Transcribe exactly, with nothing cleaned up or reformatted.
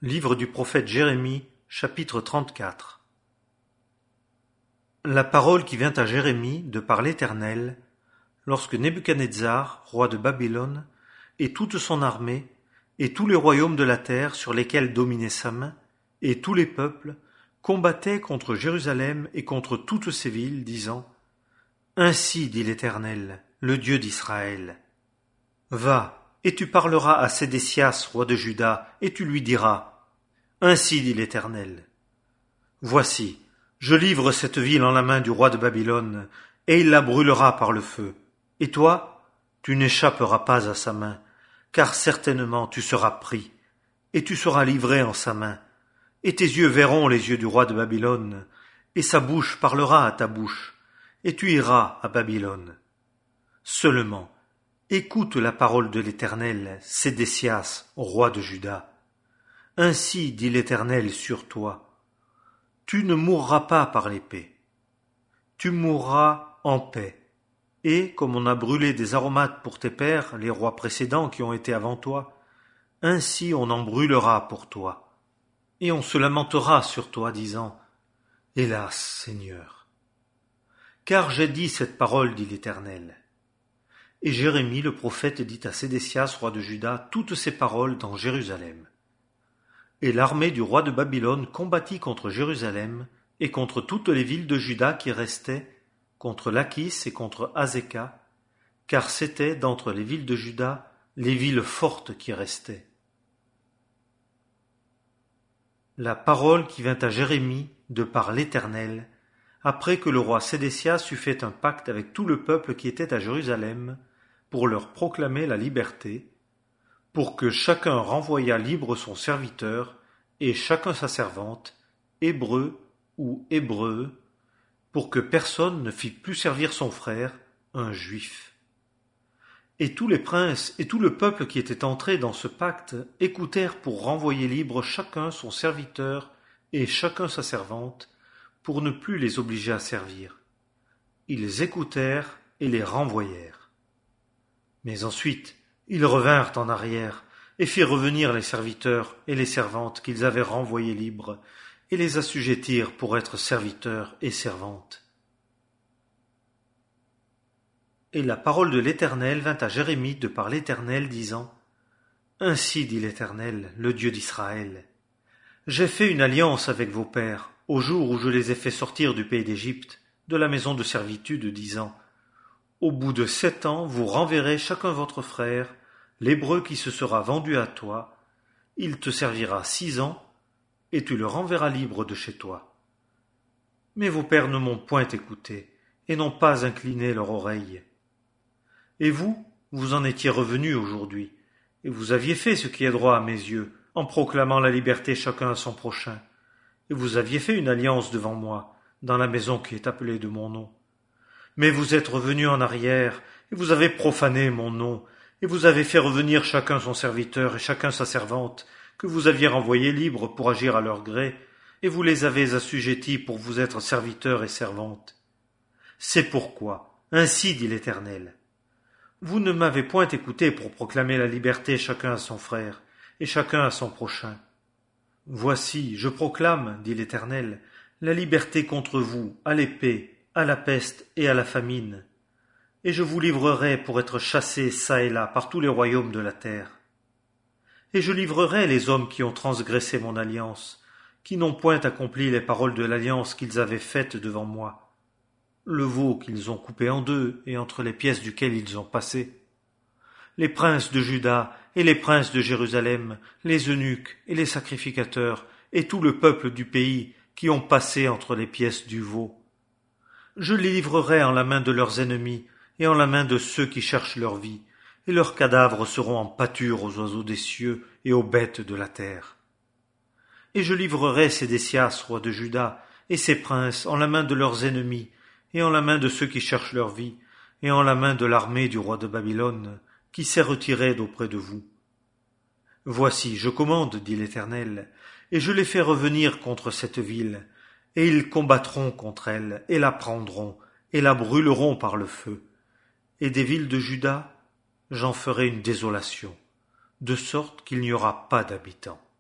Livre du prophète Jérémie, chapitre trente-quatre. La parole qui vint à Jérémie de par l'Éternel, lorsque Nebuchadnezzar, roi de Babylone, et toute son armée, et tous les royaumes de la terre sur lesquels dominait sa main, et tous les peuples, combattaient contre Jérusalem et contre toutes ses villes, disant « Ainsi dit l'Éternel, le Dieu d'Israël. Va, et tu parleras à Sédécias, roi de Juda, et tu lui diras « Ainsi dit l'Éternel. Voici, je livre cette ville en la main du roi de Babylone, et il la brûlera par le feu. Et toi, tu n'échapperas pas à sa main, car certainement tu seras pris, et tu seras livré en sa main. Et tes yeux verront les yeux du roi de Babylone, et sa bouche parlera à ta bouche, et tu iras à Babylone. Seulement, écoute la parole de l'Éternel, Sédécias, roi de Juda. Ainsi dit l'Éternel sur toi. Tu ne mourras pas par l'épée. Tu mourras en paix. Et, comme on a brûlé des aromates pour tes pères, les rois précédents qui ont été avant toi, ainsi on en brûlera pour toi. Et on se lamentera sur toi, disant « Hélas, Seigneur ! Car j'ai dit cette parole, dit l'Éternel. » Et Jérémie le prophète dit à Sédécias, roi de Juda, toutes ces paroles dans Jérusalem. Et l'armée du roi de Babylone combattit contre Jérusalem et contre toutes les villes de Juda qui restaient, contre Lachis et contre Azéka, car c'étaient d'entre les villes de Juda les villes fortes qui restaient. La parole qui vint à Jérémie de par l'Éternel, après que le roi Sédécias eut fait un pacte avec tout le peuple qui était à Jérusalem, pour leur proclamer la liberté, pour que chacun renvoyât libre son serviteur, et chacun sa servante, hébreu ou hébreu, pour que personne ne fît plus servir son frère, un juif. Et tous les princes et tout le peuple qui était entré dans ce pacte écoutèrent pour renvoyer libre chacun son serviteur et chacun sa servante, pour ne plus les obliger à servir. Ils écoutèrent et les renvoyèrent. Mais ensuite, ils revinrent en arrière et firent revenir les serviteurs et les servantes qu'ils avaient renvoyés libres et les assujettirent pour être serviteurs et servantes. Et la parole de l'Éternel vint à Jérémie de par l'Éternel, disant « Ainsi dit l'Éternel, le Dieu d'Israël. J'ai fait une alliance avec vos pères au jour où je les ai fait sortir du pays d'Égypte, de la maison de servitude, disant « Au bout de sept ans, vous renverrez chacun votre frère, l'hébreu qui se sera vendu à toi, il te servira six ans, et tu le renverras libre de chez toi. Mais vos pères ne m'ont point écouté, et n'ont pas incliné leur oreille. Et vous, vous en étiez revenus aujourd'hui, et vous aviez fait ce qui est droit à mes yeux, en proclamant la liberté chacun à son prochain, et vous aviez fait une alliance devant moi, dans la maison qui est appelée de mon nom. Mais vous êtes revenus en arrière, et vous avez profané mon nom, et vous avez fait revenir chacun son serviteur et chacun sa servante, que vous aviez renvoyés libres pour agir à leur gré, et vous les avez assujettis pour vous être serviteurs et servantes. C'est pourquoi, ainsi dit l'Éternel, vous ne m'avez point écouté pour proclamer la liberté chacun à son frère, et chacun à son prochain. Voici, je proclame, dit l'Éternel, la liberté contre vous, à l'épée, à la peste et à la famine, et je vous livrerai pour être chassés çà et là par tous les royaumes de la terre. Et je livrerai les hommes qui ont transgressé mon alliance, qui n'ont point accompli les paroles de l'alliance qu'ils avaient faites devant moi, le veau qu'ils ont coupé en deux et entre les pièces duquel ils ont passé, les princes de Juda et les princes de Jérusalem, les eunuques et les sacrificateurs, et tout le peuple du pays qui ont passé entre les pièces du veau. Je les livrerai en la main de leurs ennemis et en la main de ceux qui cherchent leur vie, et leurs cadavres seront en pâture aux oiseaux des cieux et aux bêtes de la terre. Et je livrerai Sédécias, roi de Juda, et ses princes en la main de leurs ennemis, et en la main de ceux qui cherchent leur vie, et en la main de l'armée du roi de Babylone, qui s'est retirée d'auprès de vous. Voici, je commande, dit l'Éternel, et je les fais revenir contre cette ville, et ils combattront contre elle, et la prendront, et la brûleront par le feu. Et des villes de Juda, j'en ferai une désolation, de sorte qu'il n'y aura pas d'habitants.